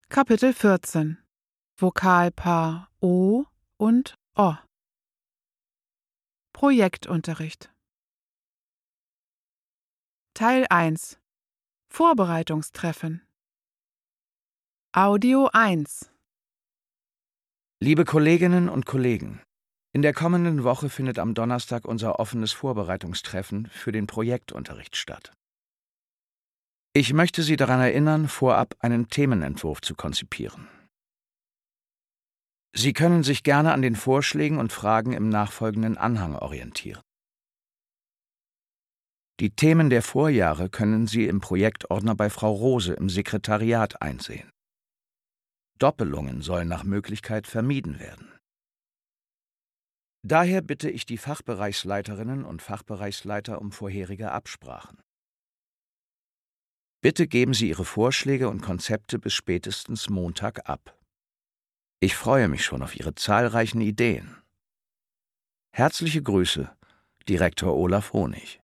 Kapitel 14 Vokalpaar O und O. Projektunterricht. Teil 1 Vorbereitungstreffen. Audio 1. Liebe Kolleginnen und Kollegen, in der kommenden Woche findet am Donnerstag unser offenes Vorbereitungstreffen für den Projektunterricht statt. Ich möchte Sie daran erinnern, vorab einen Themenentwurf zu konzipieren. Sie können sich gerne an den Vorschlägen und Fragen im nachfolgenden Anhang orientieren. Die Themen der Vorjahre können Sie im Projektordner bei Frau Rose im Sekretariat einsehen. Doppelungen sollen nach Möglichkeit vermieden werden. Daher bitte ich die Fachbereichsleiterinnen und Fachbereichsleiter um vorherige Absprachen. Bitte geben Sie Ihre Vorschläge und Konzepte bis spätestens Montag ab. Ich freue mich schon auf Ihre zahlreichen Ideen. Herzliche Grüße, Direktor Olaf Honig.